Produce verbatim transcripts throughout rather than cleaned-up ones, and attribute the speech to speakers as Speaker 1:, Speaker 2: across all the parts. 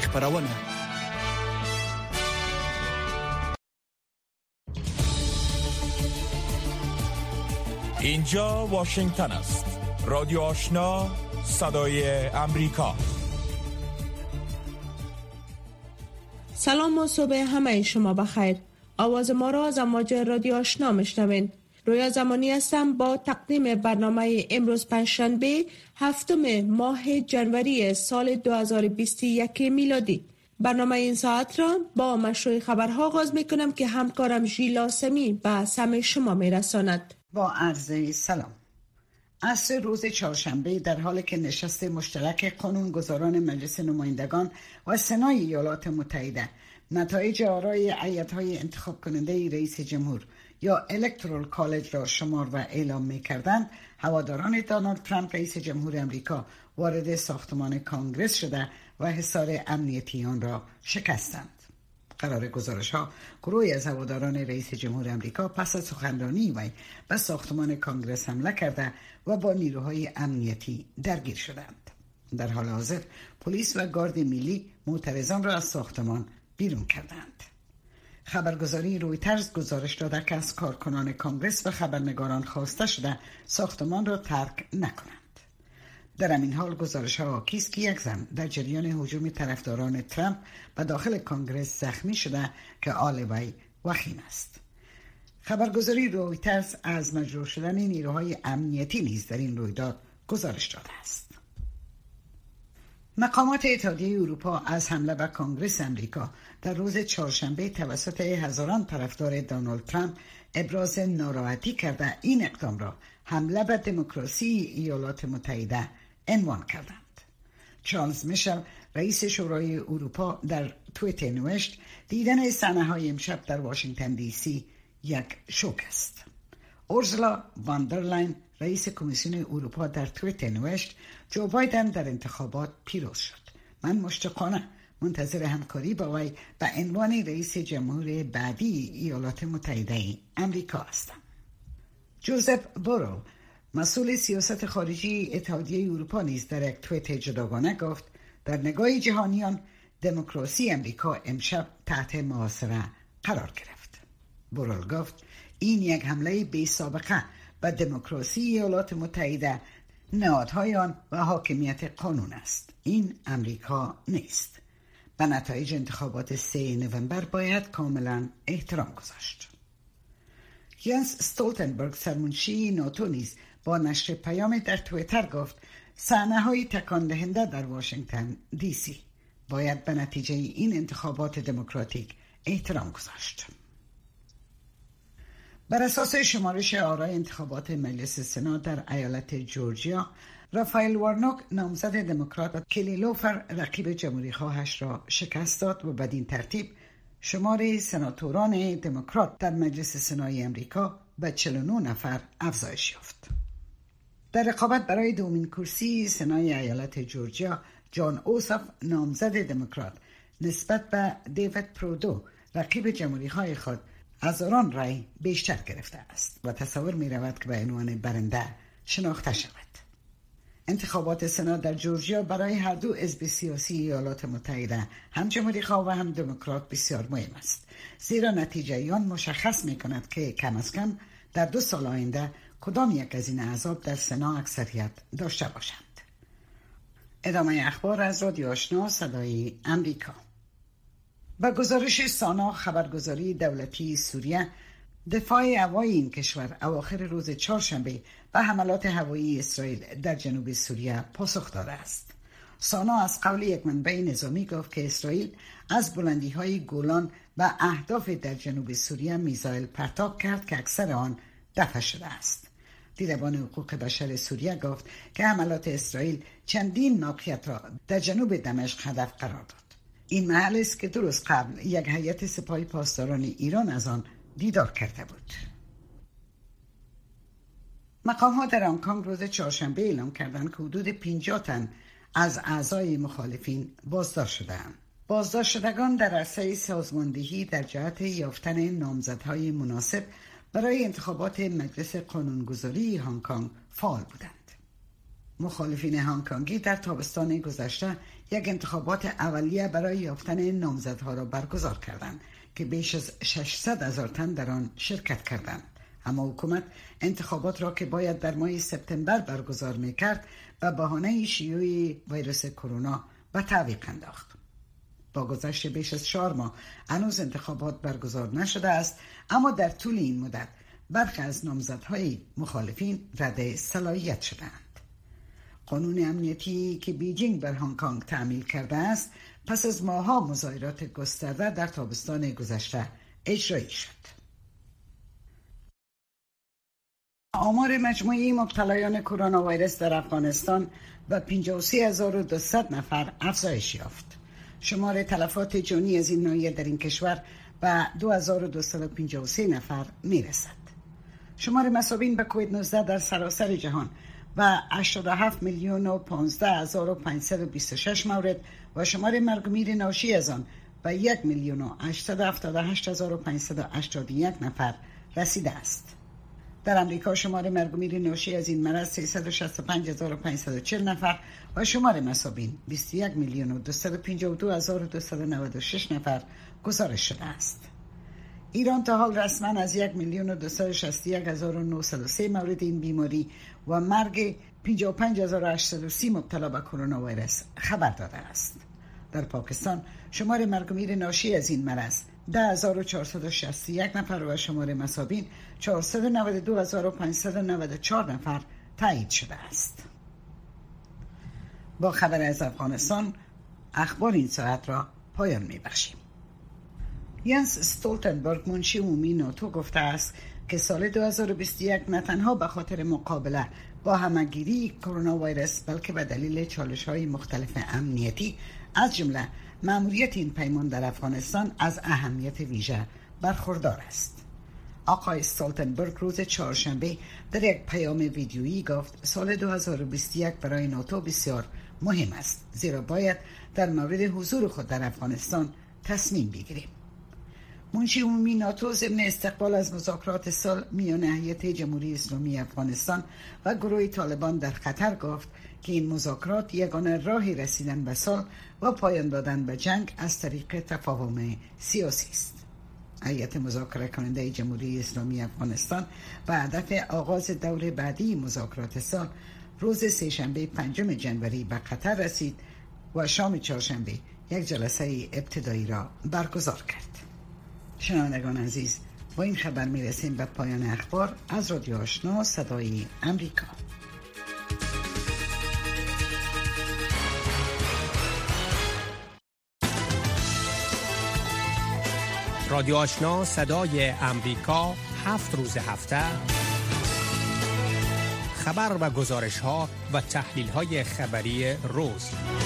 Speaker 1: خبرونه.
Speaker 2: اینجا واشنگتن است. رادیو آشنا، صدای امریکا.
Speaker 3: سلام و صبح همه شما بخیر. آواز ما را از امواج رادیو آشنا میشنوین. رویا زمانی هستم با تقدیم برنامه امروز پنجشنبه هفتم ماه جنوری سال دو هزار و بیست و یک میلادی. برنامه این ساعت را با مشروع خبرها آغاز میکنم که همکارم ژیلا سمی به سمع شما میرساند.
Speaker 4: با عرض سلام. عصر روز چهارشنبه در حالی که نشست مشترک قانونگذاران مجلس نمایندگان و سنای ایالات متحده نتایج آرای هیئت‌های انتخاب کننده رئیس جمهور یا الکترال کالج را شمار و اعلام می‌کردند، هواداران دونالد ترامپ رئیس جمهور امریکا وارد ساختمان کانگرس شده و حصار امنیتی آن را شکستند. قرار گزارش ها گروهی از هواداران رئیس جمهور امریکا پس از سخنرانی وی به ساختمان کانگرس حمله کرده و با نیروهای امنیتی درگیر شدند. در حال حاضر پلیس و گارد ملی معترضان را از ساختمان بیرون کردند. خبرگزاری رویترز گزارش داده که از کارکنان کانگرس و خبرنگاران خواسته شده ساختمان را ترک نکنند. در همین حال گزارش ها حاکی است که یک زن در جریان هجوم طرفداران ترامپ به داخل کانگرس زخمی شده که حال وی وخیم است. خبرگزاری رویترز از مجروح شدن نیروهای امنیتی نیز در این رویداد گزارش داده است. مقامات اتحادیه اروپا از حمله به کانگرس امریکا در روز چهارشنبه توسط هزاران طرفدار دونالد ترامپ ابراز ناراحتی کرده این اقدام را حمله به دموکراسی ایالات متحده عنوان کردند. چارلز میشل رئیس شورای اروپا در توییت نوشت دیدن صحنه‌های امشب در واشنگتن دی سی یک شوک است. اورسولا واندرلاین رئیس کمیسیون اروپا در توییت نوشت جو بایدن در انتخابات پیروز شد. من مشتاقانه منتظر همکاری با وی به عنوان رئیس جمهور بعدی ایالات متحده امریکا هستم. جوزف بورل مسئول سیاست خارجی اتحادیه اروپا نیز در یک توییت جداگانه گفت در نگاه جهانیان دموکراسی امریکا امشب تحت محاصره قرار گرفت. بورل گفت این یک حمله بی سابقه به دموکراسی ایالات متحده، نهادهای آن و حاکمیت قانون است. این امریکا نیست. به نتایج انتخابات سه نوامبر باید کاملا احترام گذاشت. ینس استولتنبرگ سرمنشی ناتو نیز با نشر پیام در توییتر گفت صحنه‌های تکان دهنده در واشنگتن دی سی باید به نتیجه این انتخابات دموکراتیک احترام گذاشت. بر اساس شمارش آرای انتخابات مجلس سنا در ایالت جورجیا، رافائل وارنوک نامزد دموکرات و کلی لوفر رقیب جمهوری خواهش را شکست داد و بدین ترتیب شمار سناتوران دموکرات در مجلس سنای امریکا به چهل و نه نفر افزایش یافت. در رقابت برای دومین کرسی سنای ایالت جورجیا، جان اوساف نامزد دموکرات نسبت به دیوید پرودو رقیب جمهوری‌خواه خود هزاران رای بیشتر گرفته است و تصور می رود که به عنوان برنده شناخته شود. انتخابات سنا در جورجیا برای هر دو حزب سیاسی ایالات متحده، هم جمهوری‌خواه و هم دموکرات، بسیار مهم است، زیرا نتیجه آن مشخص می کند که کم از کم در دو سال آینده کدام یک از این احزاب در سنا اکثریت داشته باشند. ادامه اخبار از رادیو آشنا صدای امریکا. با گزارش سانا خبرگزاری دولتی سوریه، دفاع هوایی این کشور اواخر روز چهارشنبه به حملات هوایی اسرائیل در جنوب سوریه پاسخ داده است. سانا از قول یک منبع نظامی گفت که اسرائیل از بلندی‌های گولان و اهداف در جنوب سوریه میزایل پرتاب کرد که اکثر آن دفع شده است. دیدبان حقوق بشر سوریه گفت که حملات اسرائیل چندین ناحیه را در جنوب دمشق هدف قرار داد. این محل است که درست قبل یک هیئت سپاه پاسداران ایران از آن دیدار کرده بود. مقام‌ها در هنگ کنگ روز چهارشنبه اعلام کردند که حدود پنجاه تن از اعضای مخالفین بازداشت شدند. بازداشت شدگان در عرصه سازماندهی در جهت یافتن نامزدهای مناسب برای انتخابات مجلس قانونگذاری هنگ کنگ فعال بودند. مخالفین هنگ کنگی در تابستان گذشته یک انتخابات اولیه برای یافتن نامزدها را برگزار کردند که بیش از ششصد هزار تن در آن شرکت کردند. اما حکومت انتخابات را که باید در ماه سپتامبر برگزار می‌کرد به بهانه شیوع ویروس کرونا به تعویق انداخت. با گذشت بیش از چهار ماه هنوز انتخابات برگزار نشده است، اما در طول این مدت برخی از نامزدهای مخالفین رد صلاحیت شدند. قانون امنیتی که بیجینگ بر هنگ کنگ تعمیل کرده است پس از ماه‌ها مظاهرات گسترده در تابستان گذشته اجرایی شد. آمار مجموعی مبتلایان کرونا ویروس در افغانستان به پنجاه و سه هزار و دویست نفر افزایش یافت. شمار تلفات جانی از این ناحیه در این کشور به دو هزار و دویست و پنجاه و سه نفر میرسد. شمار مصابین به کووید نوزده در سراسر جهان و هشتاد و هفت میلیون و پانزده هزار و پانصد و بیست و شش مورد و شمار مرگ و میر ناشی از آن به یک میلیون و هشتصد و هفتاد و هشت هزار و پانصد و هشتاد و یک نفر رسیده است. در امریکا شمار مرگ و میر ناشی از این مرض سیصد و شصت و پنج هزار و پانصد و چهل نفر و شمار مصابین بیست و یک میلیون و دویست و پنجاه و دو هزار و دویست و نود و شش نفر گزارش شده است. ایران تا حال رسما از یک میلیون و دویست و شصت و یک هزار و نهصد و سه مورد این بیماری و مرگ پنجاه و پنج هزار و هشتصد و سی مبتلا به کرونا ویروس خبر داده است. در پاکستان شمار مرگ و میر ناشی از این مرض ده هزار و چهارصد و شصت و یک نفر و شمار مصابین چهارصد و نود و دو هزار و پانصد و نود و چهار نفر تایید شده است. با خبر از افغانستان اخبار این ساعت را پایان می‌بخشیم. ینس استولتنبرگ منشی عمومی ناتو گفته است که سال دو هزار و بیست و یک نه تنها به خاطر مقابله با همه‌گیری کرونا ویروس بلکه به دلیل چالش‌های مختلف امنیتی از جمله مأموریت این پیمان در افغانستان از اهمیت ویژه برخوردار است. آقای استولتنبرگ روز چهارشنبه در یک پیام ویدیویی گفت سال دو هزار و بیست و یک برای ناتو بسیار مهم است، زیرا باید در مورد حضور خود در افغانستان تصمیم بگیریم. منشی عمومی ناتو ضمن استقبال از مذاکرات صلح میان هیئت جمهوری اسلامی افغانستان و گروه طالبان در قطر گفت که این مذاکرات یگانه راهی رسیدن به صلح و پایان دادن به جنگ از طریق تفاهم سیاسی است. هیئت مذاکره کننده جمهوری اسلامی افغانستان به هدف آغاز دور بعدی مذاکرات صلح روز سه‌شنبه پنجم جنوری به قطر رسید و شام چهارشنبه یک جلسه ابتدایی را برگزار کرد. شنوندگان عزیز، با این خبر می رسیم به پایان اخبار از رادیو آشنا صدای امریکا.
Speaker 1: رادیو آشنا صدای امریکا هفت روز هفته خبر و گزارش ها و تحلیل های خبری روز.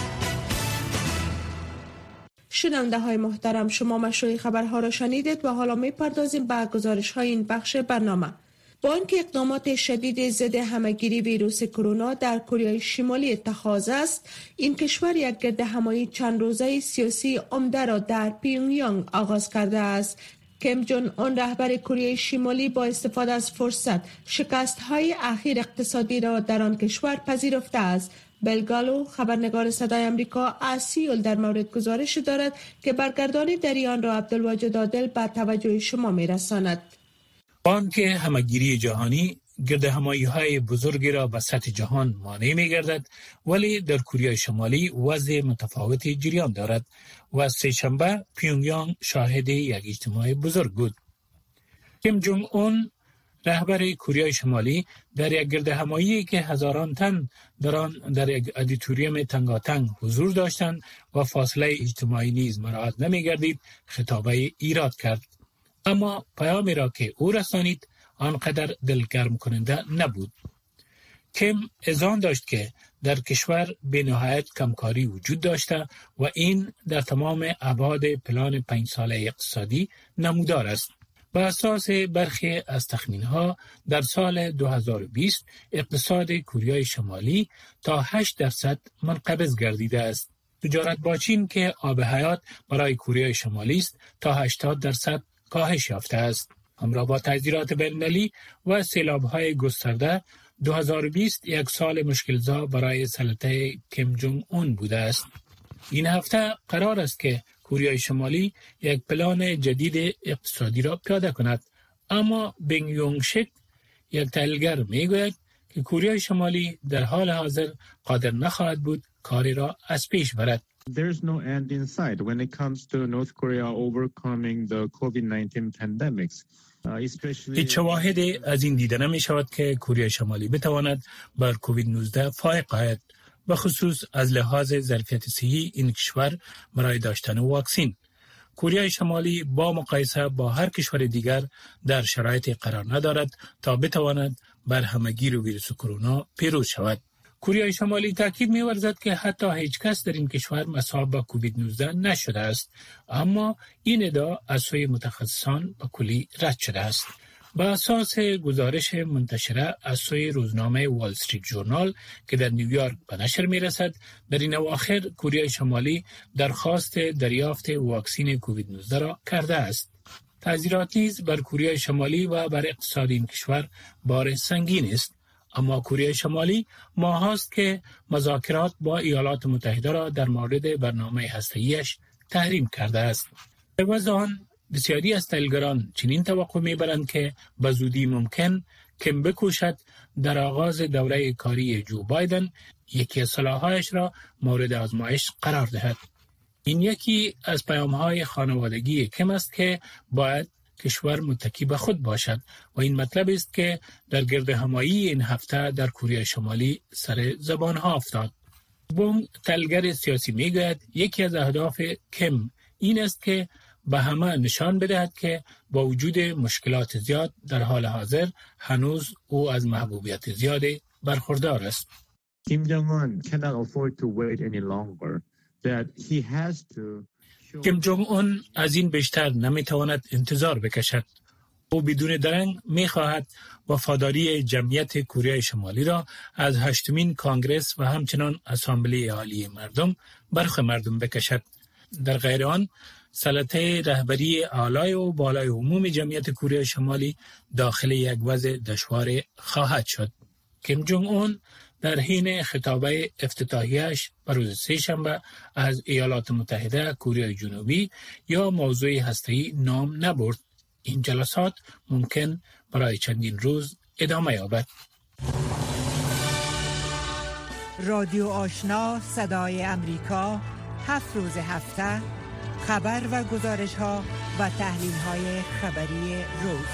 Speaker 3: شنونده های محترم، شما مشروع خبرها را شنیدید و حالا می پردازیم به گزارش های این بخش برنامه. با اینکه اقدامات شدید ضد همه‌گیری ویروس کرونا در کره شمالی اتخاذ است، این کشور یک گردهمایی چند روزه سیاسی عمده را در پیونگیانگ آغاز کرده است. کیم جون اون رهبر کره شمالی با استفاده از فرصت شکست های اخیر اقتصادی را در آن کشور پذیرفته است. بلگالو خبرنگار صدای امریکا از سیول در مورد گزارش دارد که برگردانی در آن را عبدالواجد عادل به توجه شما می‌رساند.
Speaker 5: بانک همه‌گیری جهانی گردهمایی‌های بزرگی را به سطح جهان مانع می‌گردد، ولی در کره شمالی وضع متفاوتی جریان دارد و سه‌شنبه پیونگیانگ شاهد یک اجتماع بزرگ بود. کیم جونگ اون رهبر کره شمالی در یک گردهمایی که هزاران تن در آن در یک ادیتوریوم تنگاتنگ حضور داشتند و فاصله اجتماعی نیز مراعات نمی‌گردید خطابه ایراد کرد. اما پیامی را که او رسانید آنقدر دلگرم کننده نبود. کیم اذعان داشت که در کشور بینهایت کمکاری وجود داشته و این در تمام ابعاد پلان پنج ساله اقتصادی نمودار است. بر اساس برخی از تخمین‌ها در سال دو هزار و بیست اقتصاد کره شمالی تا هشت درصد منقبض گردیده است. تجارت با چین که آب حیات برای کره شمالی است تا هشتاد درصد کاهش یافته است. همراه با تغییرات بین‌المللی و سیلاب‌های گسترده دو هزار و بیست یک سال مشکل‌زا برای سلطه کیم جونگ اون بوده است. این هفته قرار است که کره شمالی یک پلان جدید اقتصادی را پیاده کند، اما بینگ یونگ شک یک تحلیلگر میگوید که کره شمالی در حال حاضر قادر نخواهد بود کاری را از پیش برد.
Speaker 6: There's no end in sight when it comes to North Korea overcoming the کووید نوزده pandemics.
Speaker 5: هیچ شواهدی از این دیده نمی شود که کره شمالی بتواند بر کووید نوزده فائق آید، به خصوص از لحاظ ظرفیت صحی این کشور برای داشتن واکسن. کره شمالی با مقایسه با هر کشور دیگر در شرایط قرار ندارد تا بتواند بر همه‌گیر ویروس کرونا پیروز شود. کره شمالی تاکید می‌ورزد که حتی هیچ کس در این کشور مصاب به کووید نوزده نشده است، اما این ادعا از سوی متخصصان به کلی رد شده است. با اساس گزارش منتشره از سوی روزنامه وال استریت جورنال که در نیویورک به نشر می‌رسد، در این اواخر کره شمالی درخواست دریافت واکسن کووید نوزده را کرده است. تعذیرات نیز بر کره شمالی و بر اقتصاد این کشور بار سنگین است، اما کره شمالی ماهاست که مذاکرات با ایالات متحده را در مورد برنامه هسته‌ایش تحریم کرده است. عوض آن بسیاری از تحلیلگران چنین توقع می‌برند که به زودی ممکن کم بکوشد در آغاز دوره کاری جو بایدن یکی از سلاح‌هایش را مورد آزمایش قرار دهد. این یکی از پیام‌های خانوادگی کم است که باید کشور متکی به خود باشد و این مطلب است که در گرد همایی این هفته در کره شمالی سر زبان ها افتاد. بونگ تحلیلگر سیاسی میگوید یکی از اهداف کم این است که به همه نشان بدهد که با وجود مشکلات زیاد در حال حاضر هنوز او از محبوبیت زیاد برخوردار است.
Speaker 6: Kim Jong-un cannot afford to wait any longer. That he has to
Speaker 5: کیم جونگ اون از این بیشتر نمیتواند انتظار بکشد. او بدون درنگ میخواهد وفاداری جمعیت کره شمالی را از هشتمین کانگرس و همچنان اسامبله عالی مردم برخ مردم بکشد. در غیر آن سلطه رهبری اعلای و بالای عموم جمعیت کره شمالی داخل یک وضع دشوار خواهد شد. کیم جونگ اون در حین خطابه افتتاحیه‌اش بر روز سه شنبه از ایالات متحده کره جنوبی یا موضوع هسته‌ای نام نبرد. این جلسات ممکن برای چندین روز ادامه یابد.
Speaker 7: رادیو آشنا صدای امریکا، هفت روز هفته خبر و گزارش ها و تحلیل های خبری روز.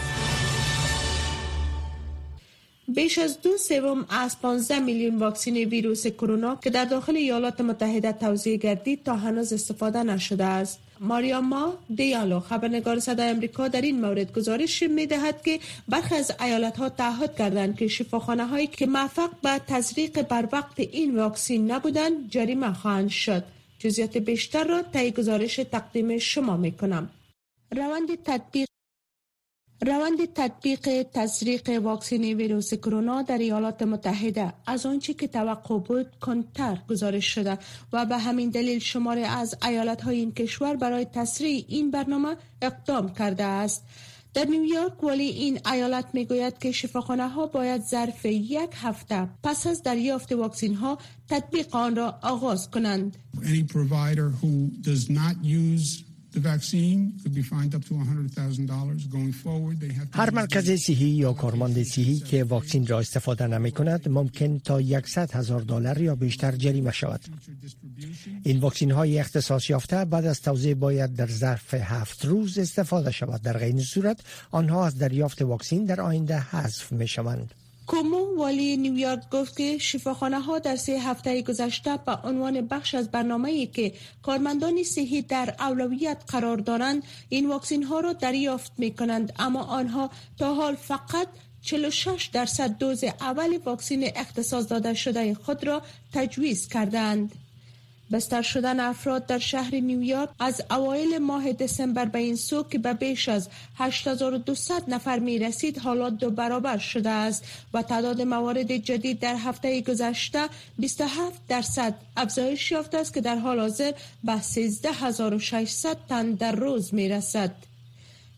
Speaker 3: بیش از دو سوم از پانزده میلیون واکسن ویروس کرونا که در داخل ایالات متحده توزیع گردید تا هنوز استفاده نشده است. ماریاما دیالو خبرنگار صدای امریکا در این مورد گزارش می‌دهد که برخی از ایالت‌ها تعهد کردند که شفاخانه‌هایی که موفق به تزریق بر وقت این واکسن نبودند جریمه خواهند شد. جزئیات بیشتر را طی گزارش تقدیم شما می‌کنم. روند تطبیق روند تطبیق تزریق واکسن ویروس کرونا در ایالات متحده از آنچه که توقع بود کندتر گزارش شده و به همین دلیل شماری از ایالت‌های این کشور برای تسریع این برنامه اقدام کرده است. در نیویورک ولی این ایالت میگوید که شفاخانه‌ها باید ظرف یک هفته پس از دریافت واکسن‌ها تطبیق آن را آغاز کنند.
Speaker 8: Any provider who does not use the vaccine could be fined up to one hundred thousand dollars going forward. They have
Speaker 1: هر مرکز صحی یا کارمند صحی که واکسن را استفاده نمی کند ممکن تا صد هزار دلار یا بیشتر جریمه شود. این واکسن های اختصاص یافته بعد از توزیع باید در ظرف هفت روز استفاده شود. در غیر این صورت آنها از دریافت واکسن در آینده حذف می شوند.
Speaker 3: کومو والی نیویورک گفت که شفاخانه ها در سه هفته گذشته به عنوان بخش از برنامه‌ای که کارمندان صحی در اولویت قرار دارند این واکسن ها را دریافت می کنند، اما آنها تا حال فقط چهل و شش درصد دوز اول واکسن اختصاص داده شده خود را تجویز کردند. بستر شدن افراد در شهر نیویورک از اوایل ماه دسامبر به این سو که به بیش از هشت هزار و دویست نفر می رسید حالا دو برابر شده است و تعداد موارد جدید در هفته گذشته بیست و هفت درصد افزایش یافته است که در حال حاضر به سیزده هزار و ششصد تن در روز می رسد.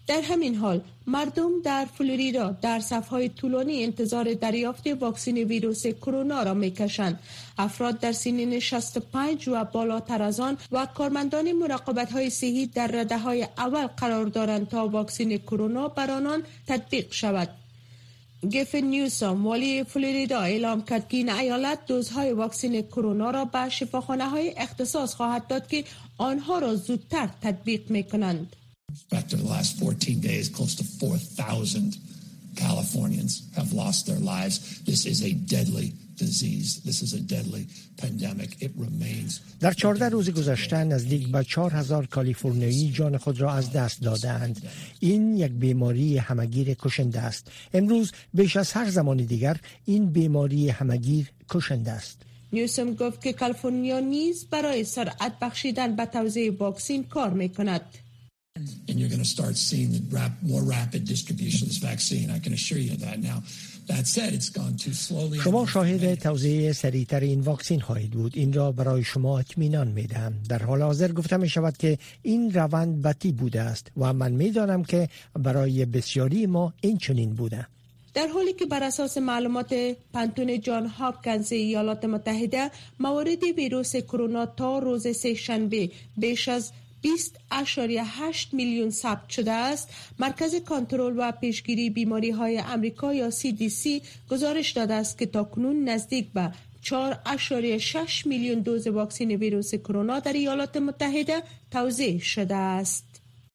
Speaker 3: در همین حال مردم در فلوریدا در صف‌های طولانی انتظار دریافت واکسن ویروس کرونا را می‌کشند. افراد در سنین شصت و پنج و بالاتر از آن و کارمندان مراقبت‌های صحی در رده‌های اول قرار دارند تا واکسن کرونا بر آنان تطبیق شود. گفن نیوسام والی فلوریدا اعلام کرد که این ایالت دوزهای واکسن کرونا را به شفاخانه‌های اختصاص خواهد داد که آنها را زودتر تطبیق می‌کنند.
Speaker 9: After the last fourteen days, close to four thousand Californians have lost their lives. This is a deadly disease. This is a deadly pandemic. It remains.
Speaker 1: در چهارده روز گذشته نزدیک به چهار هزار کالیفرنیایی جان خود را از دست دادند. این یک بیماری همگیر کشنده است. امروز بیش از هر زمان دیگر این بیماری همگیر کشنده است.
Speaker 3: نیوسم گفت که کالیفرنیا نیز برای سرعت بخشیدن به توزیع واکسن کار می‌کند.
Speaker 9: And you're going to start seeing the rap, more rapid distribution of this vaccine. I can assure you that. Now, that said, it's gone too slowly.
Speaker 1: شما شاهد توزیع سریعتر این واکسن خواهید بود. این را برای شما اطمینان میدم. در حال حاضر گفته می شود که این روند بطیء بوده است و من میدانم که برای بسیاری ما این چنین بوده.
Speaker 3: در حالی که بر اساس معلومات پانتون جان هاپکینز ایالات متحده موارد ویروس کرونا تا روز سه شنبه بیش از بیست اشاریه هشت میلیون ثبت شده است، مرکز کنترل و پیشگیری بیماری های امریکا یا سی دی سی گزارش داده است که تاکنون نزدیک به چهار اشاریه شش میلیون دوز واکسن ویروس کرونا در ایالات متحده توزیع شده است.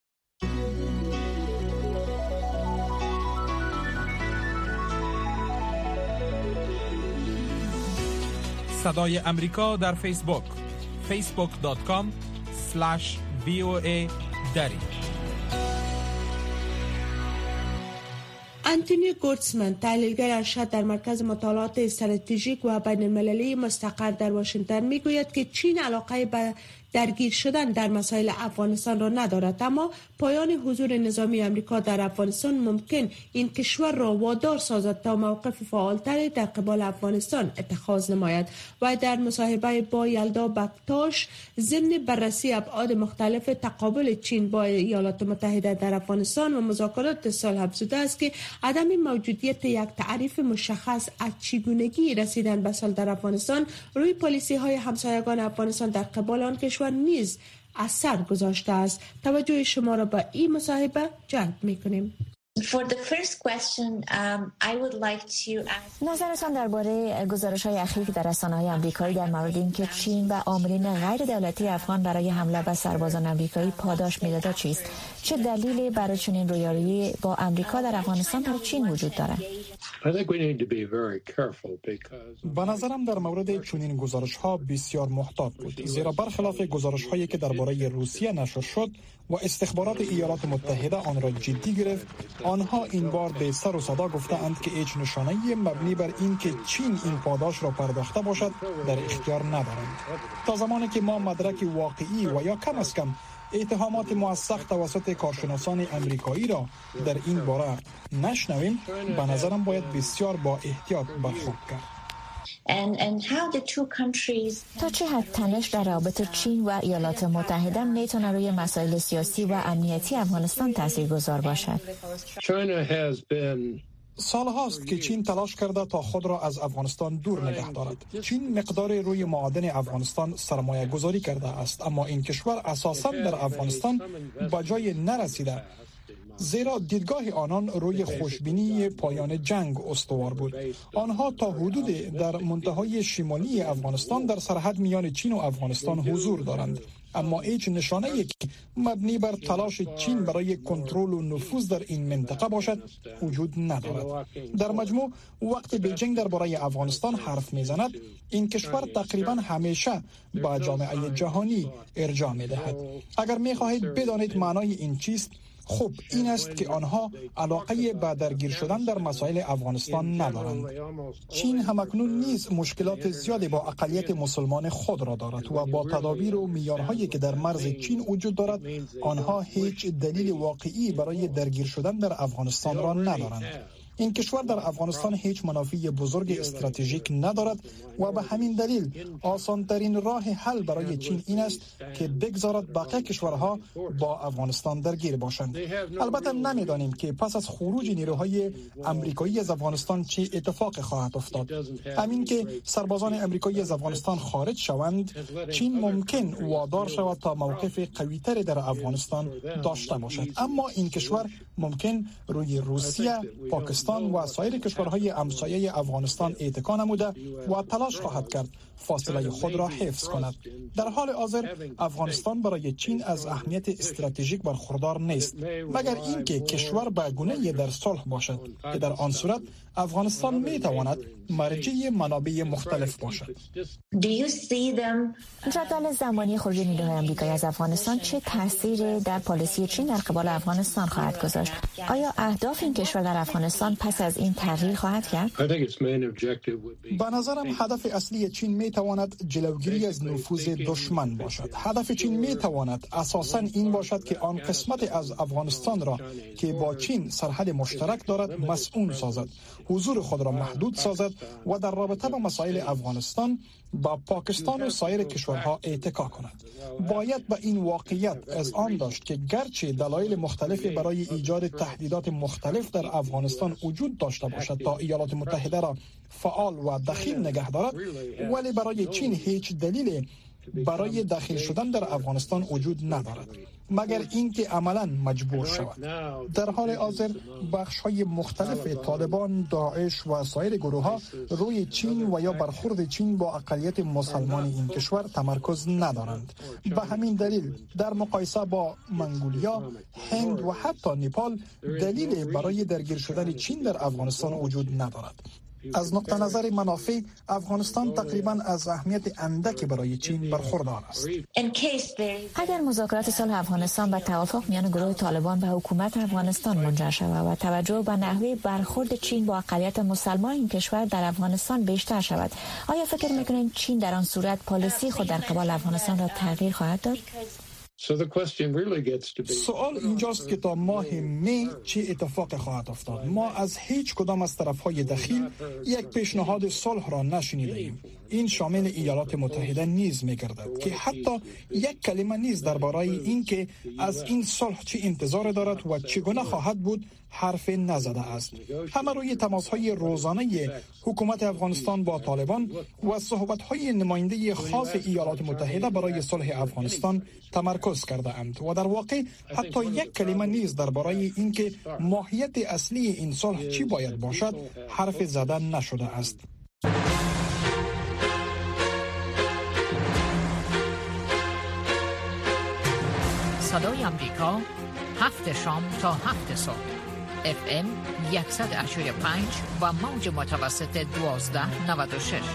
Speaker 2: صدای امریکا در فیسبوک فیسبوک دات کام اسلش وی او ای دری.
Speaker 3: آنتونی گورتزمن تحلیلگر ارشد در مرکز مطالعات استراتژیک و بین المللی مستقر در واشنگتن میگوید که چین علاقه به درگیر شدن در مسائل افغانستان را ندارد، اما پایان حضور نظامی امریکا در افغانستان ممکن این کشور را وادار سازد تا موقف فعالتری در قبال افغانستان اتخاذ نماید. و در مصاحبه با یلدا بکتاش ضمن بررسی ابعاد مختلف تقابل چین با ایالات متحده در افغانستان و مذاکرات صلح افزوده است که عدم موجودیت یک تعریف مشخص از چگونگی رسیدن به صلح در افغانستان روی پالیسی های همسایگان افغانستان در قبال آن کشور نیز اثر گذاشته است. توجه شما را به این مصاحبه جلب می‌کنیم.
Speaker 10: For the first question, um, I would like to ask...
Speaker 11: نظرتان درباره گزارش‌های اخیر در رسانه‌های آمریکایی در مورد اینکه چین و عاملین غیر دولتی افغان برای حمله به سربازان آمریکایی پاداش می‌دادند چیست؟ چه دلیلی برای چنین رویارویی با آمریکا در افغانستان برای چین وجود دارد؟
Speaker 12: به نظرم در مورد چنین گزارش‌ها بسیار محتاط بود، زیرا برخلاف گزارش‌هایی که درباره روسیه نشر شد و استخبارات ایالات متحده آن را جدی گرفت، آنها این بار به سر و صدا گفتند که هیچ نشانه‌ای مبنی بر این که چین این پاداش را پرداخته باشد در اختیار ندارند. تا زمانی که ما مدرک واقعی و یا کم از کم اتهامات موثق توسط کارشناسان امریکایی را در این باره نشنویم، به نظرم باید بسیار با احتیاط برخورد کرد.
Speaker 10: And, and how the two countries...
Speaker 11: تا چه حد تنش در رابطه چین و ایالات متحده میتونه روی مسائل سیاسی و امنیتی افغانستان تاثیرگذار باشد؟
Speaker 12: سال هاست که چین تلاش کرده تا خود را از افغانستان دور نگه دارد. چین مقدار روی معادن افغانستان سرمایه گذاری کرده است، اما این کشور اساساً در افغانستان به جای نرسیده، زیرا دیدگاه آنان روی خوشبینی پایان جنگ استوار بود. آنها تا حدود در منتهای شمالی افغانستان در سرحد میان چین و افغانستان حضور دارند، اما هیچ نشانه‌ای که مبنی بر تلاش چین برای کنترل و نفوذ در این منطقه باشد وجود ندارد. در مجموع وقتی بیجینگ درباره افغانستان حرف میزند، این کشور تقریبا همیشه به جامعه جهانی ارجاع میدهد. اگر میخواهید بدانید معنای این چیست، خب این است که آنها علاقه به درگیر شدن در مسائل افغانستان ندارند. چین همکنون نیز مشکلات زیادی با اقلیت مسلمان خود را دارد و با تدابیر و معیارهایی که در مرز چین وجود دارد، آنها هیچ دلیل واقعی برای درگیر شدن در افغانستان را ندارند. این کشور در افغانستان هیچ منافع بزرگ استراتژیک ندارد و به همین دلیل آسانترین راه حل برای چین این است که بگذارد بقیه کشورها با افغانستان درگیر باشند. البته نمیدانیم که پس از خروج نیروهای آمریکایی از افغانستان چه اتفاقی خواهد افتاد. همین که سربازان آمریکایی از افغانستان خارج شوند، چین ممکن وادار شود تا موقف قوی‌تری در افغانستان داشته باشد. اما این کشور ممکن روی روسیه، پاکستان و سایر کشورهای همسایه افغانستان اتکا نموده و تلاش خواهد کرد فاصله خود را حفظ کند. در حال حاضر افغانستان برای چین از اهمیت استراتژیک برخوردار نیست، مگر اینکه کشور به گونه‌ای در صلح باشد که در آن صورت افغانستان می تواند مرجع منابع مختلف باشد.
Speaker 11: جدول زمانی خروج نیروهای آمریکایی از افغانستان چه تأثیری در پالیسی چین در قبال افغانستان خواهد گذاشت؟ آیا اهداف این کشور در افغانستان پس از این تغییر خواهد کرد؟
Speaker 12: به نظرم هدف اصلی چین می تواند جلوگیری از نفوذ دشمن باشد. هدف چین می تواند اساساً این باشد که آن قسمت از افغانستان را که با چین سرحد مشترک دارد مسئول سازد، حضور خود را محدود سازد و در رابطه با مسائل افغانستان با پاکستان و سایر کشورها اتکا کند. باید به این واقعیت از آن داشت که گرچه دلایل مختلفی برای ایجاد تهدیدات مختلف در افغانستان وجود داشته باشد تا ایالات متحده را فعال و دخیل نگه دارد، ولی برای چین هیچ دلیل برای داخل شدن در افغانستان وجود ندارد مگر اینکه عملاً مجبور شود. در حال حاضر بخش‌های مختلف طالبان، داعش و سایر گروه‌ها روی چین و یا برخورد چین با اقلیت مسلمان این کشور تمرکز ندارند. به همین دلیل در مقایسه با منگولیا، هند و حتی نپال دلیل برای درگیر شدن چین در افغانستان وجود ندارد. از نقطه نظر منافع، افغانستان تقریباً از اهمیت اندکی برای چین برخوردار است.
Speaker 11: اگر مذاکرات صلح افغانستان و توافق میان گروه طالبان و حکومت افغانستان منجر شود و توجه به نحوه برخورد چین با اقلیت مسلمان این کشور در افغانستان بیشتر شود، آیا فکر می‌کنید چین در آن صورت پالیسی خود در قبال افغانستان را تغییر خواهد داد؟
Speaker 12: سوال اینجاست که تا ماه می چه اتفاق خواهد افتاد. ما از هیچ کدام از طرفهای دخیل یک پیشنهاد صلح را نشنیده ایم. این شامل ایالات متحده نیز می‌گردد که حتی یک کلمه نیز درباره اینکه از این صلح چه انتظار دارد و چگونه خواهد بود حرف نزده است. همه روی تماس‌های روزانه حکومت افغانستان با طالبان و صحبت‌های نماینده خاص ایالات متحده برای صلح افغانستان تمرکز کرده اند و در واقع حتی یک کلمه نیز درباره اینکه ماهیت اصلی این صلح چی باید باشد حرف زده نشده است.
Speaker 13: صدای آمریکا، هفت شام تا هفت صبح، اف ام صد و هشتاد و پنج و موج متوسط دوازده نود و شش.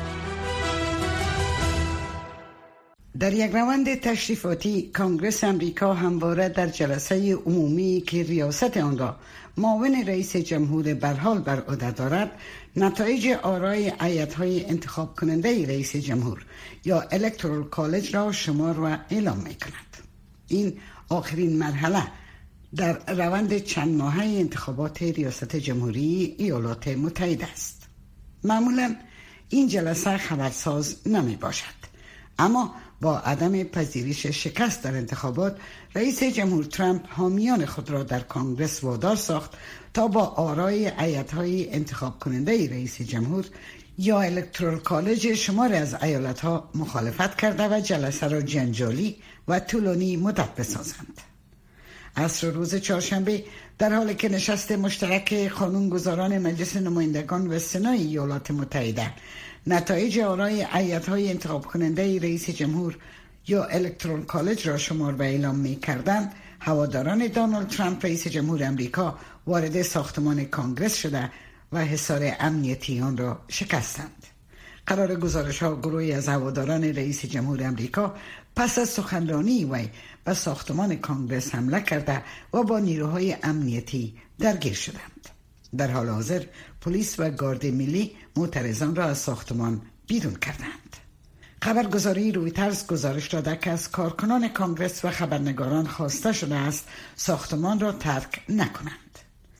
Speaker 4: در یک روند تشریفاتی کانگرس امریکا همواره در جلسه عمومی که ریاست آن را معاون رئیس جمهور برحال بر عهده دارد، نتایج آرای هیئت‌های انتخاب کننده رئیس جمهور یا الکترال کالج را شمار و اعلام می‌کند. این آخرین مرحله در روند چند ماهه انتخابات ریاست جمهوری ایالات متحده است. معمولا این جلسه خبرساز نمی باشد، اما با عدم پذیرش شکست در انتخابات، رئیس جمهور ترامپ حامیان خود را در کانگرس وادار ساخت تا با آرای هیئت‌های انتخاب کننده رئیس جمهور یا الکترال کالج شمار از ایالت‌ها مخالفت کرده و جلسه را جنجالی و طولانی مدت بسازند. عصر روز چهارشنبه در حالی که نشست مشترک قانونگذاران مجلس نمایندگان و سنای ایالات متحده نتایج آرای هیئت‌های انتخاب کننده رئیس جمهور یا الکترال کالج را شمار و اعلام می کردند، هواداران دونالد ترامپ رئیس جمهور امریکا وارد ساختمان کانگرس شده و حصار امنیتی آن را شکستند. قرار گزارش ها گروهی از هواداران رئیس جمهور امریکا پس از سخنرانی وی به ساختمان کانگرس حمله کرده و با نیروهای امنیتی درگیر شدند. در حال حاضر پلیس و گارد ملی معترضان را از ساختمان بیرون کردند. خبرگزاری رویترز گزارش داده که از کارکنان کانگرس و خبرنگاران خواسته شده است ساختمان را ترک نکنند.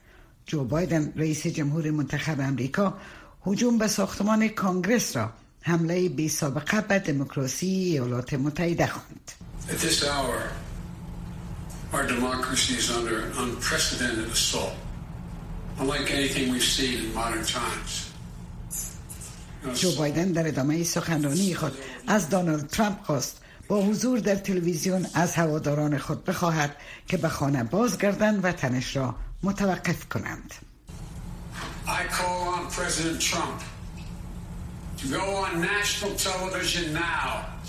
Speaker 4: جو بایدن رئیس جمهور منتخب امریکا هجوم به ساختمان کانگرس را حمله بی سابقه به دموکراسی ایالات متحده خواند.
Speaker 14: At this hour, our democracy is under an unprecedented assault, unlike anything we've seen in modern times.
Speaker 4: جو بایدن در ادامه سخنرانی خود از دونالد ترامپ خواست با حضور در تلویزیون از هواداران خود بخواهد که به خانه بازگردند و تنش را متوقف کنند.
Speaker 14: I call on President Trump to go on national television now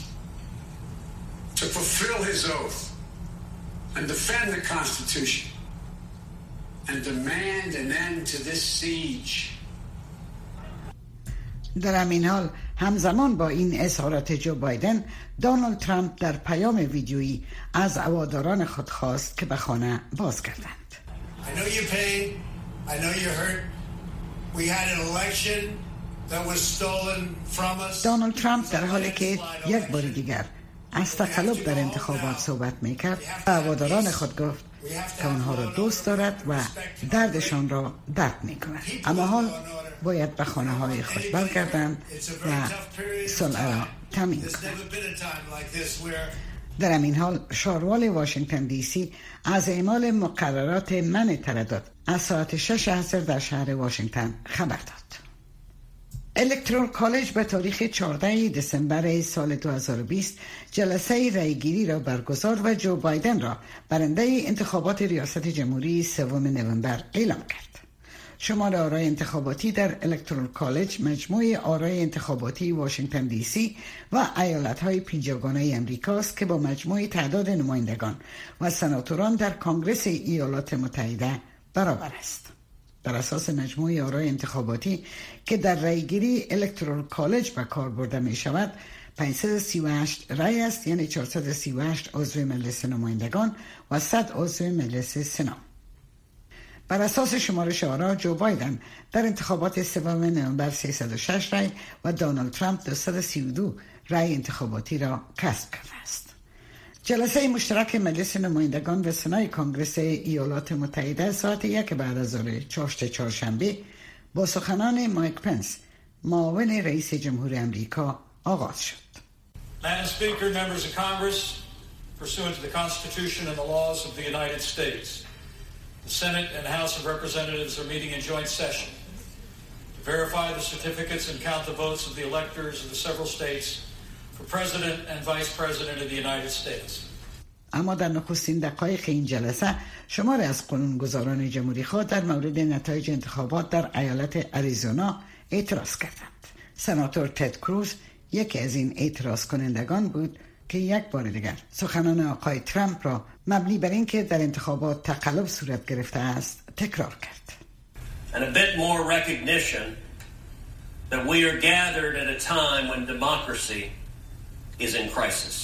Speaker 14: to fulfill his oath and defend the Constitution and demand an end to this siege.
Speaker 4: در همین حال همزمان با این اظهارات جو بایدن، دونالد ترامپ در پیام ویدیویی از هواداران خود خواست که به خانه بازگردند.
Speaker 15: I know you're pain. I know you're hurt. We had an election that was stolen from us.
Speaker 4: دونالد ترامپ در حالی که یک بار دیگر از تقلب در انتخابات صحبت میکرد، به هواداران خود گفت که آنها را دوست دارد و دردشان را درک میکند، اما حال باید به خانه های خود برگردند و صلح را تامین کنند. در همین حال شاروال واشنگتن دی سی از اعمال مقررات منع تردد از ساعت شش عصر در شهر واشنگتن خبر داد. الکترال کالج به تاریخ چهاردهم دسامبر سال دو هزار و بیست جلسه رأیگیری را برگزار و جو بایدن را برنده انتخابات ریاست جمهوری سوم نوامبر اعلام کرد. شمار آرای انتخاباتی در الکترال کالج مجموع آرای انتخاباتی واشنگتن دی سی و ایالت‌های پنجگانه امریکاست که با مجموع تعداد نمایندگان و سناتوران در کنگره ایالات متحده برابر است. بر اساس مجموع آرای انتخاباتی که در رأیگیری الکترال کالج به کار برده می شود، پانصد و سی و هشت رأی است، یعنی چهارصد و سی و هشت عضو مجلس نمایندگان و صد عضو مجلس سنا. بر اساس شمارش آرا، جو بایدن در انتخابات سوم نوامبر سیصد و شش رأی و دونالد ترامپ دویست و سی و دو رأی انتخاباتی را کسب کرده است. جلسه مشترک مجلس نمایندگان و سنای کنگره ایالات متحده ساعت یک بعد از ظهر چهارشنبه با سخنان مایک پنس، معاون رئیس جمهور امریکا، آغاز شد.
Speaker 16: Madam Speaker, members of Congress, pursuant to the Constitution and the laws of the United States, the Senate and House of Representatives are meeting in joint session to verify the certificates and count the votes of the electors of the several states for President and Vice President of the United States.
Speaker 4: اما در نخستین دقایق این جلسه شماری از قانونگذاران جمهوری خواه در مورد نتایج انتخابات در ایالت اریزونا اعتراض کردند. سناتور تد کروز یکی از این اعتراض کنندگان بود که یک بار دیگر سخنان آقای ترامپ را مبنی بر اینکه در انتخابات تقلب صورت گرفته است تکرار کرد.
Speaker 17: And a bit more recognition that we are gathered at a time when democracy is in crisis.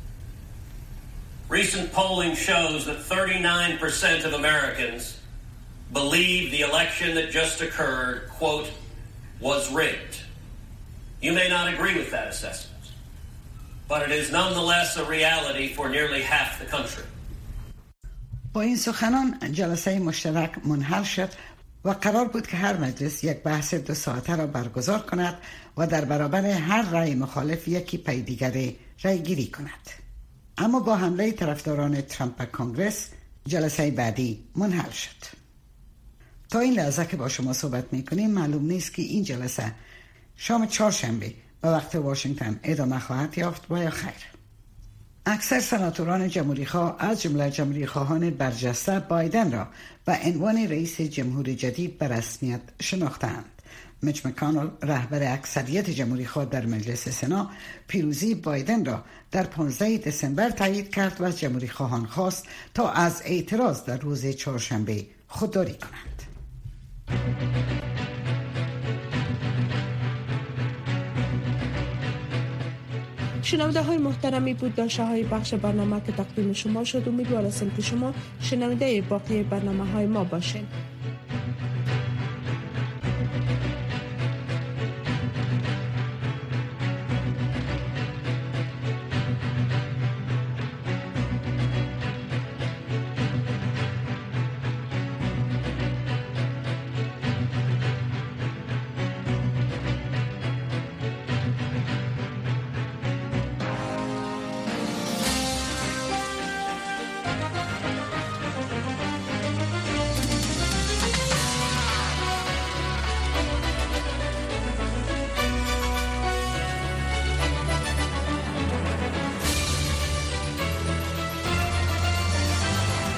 Speaker 17: Recent polling shows that thirty-nine percent of Americans believe the election that just occurred, quote, was rigged. You may not agree with that assessment, but it is nonetheless a reality for nearly half the country.
Speaker 4: با این سخنان جلسه مشترک منحل شد و قرار بود که هر مجلس یک بحث دو ساعته را برگزار کند و در برابر هر رأی مخالف یکی پی دیگر رأی گیری کند. اما با حمله طرفداران ترامپ به کنگرس جلسه بعدی منحل شد. تا این لحظه که با شما صحبت میکنیم معلوم نیست که این جلسه شام چهارشنبه به وقت واشنگتن ادامه خواهد یافت و یا خیر. اکثر سناتوران جمهوری‌خواه از جمله جمهوری‌خواهان برجسته بایدن را به عنوان رئیس جمهور جدید به رسمیت شناختند. میچ مکانل رهبر اکثریت جمهوری‌خواه در مجلس سنا پیروزی بایدن را در پانزدهم دسامبر تایید کرد و از جمهوری‌خواهان خواست تا از اعتراض در روز چهارشنبه خودداری کنند.
Speaker 3: شنونده های محترمی بود داشته های بخش برنامه که تقدیم شما شد. امیدوار هستم که شما شنونده باقی برنامه های ما باشین.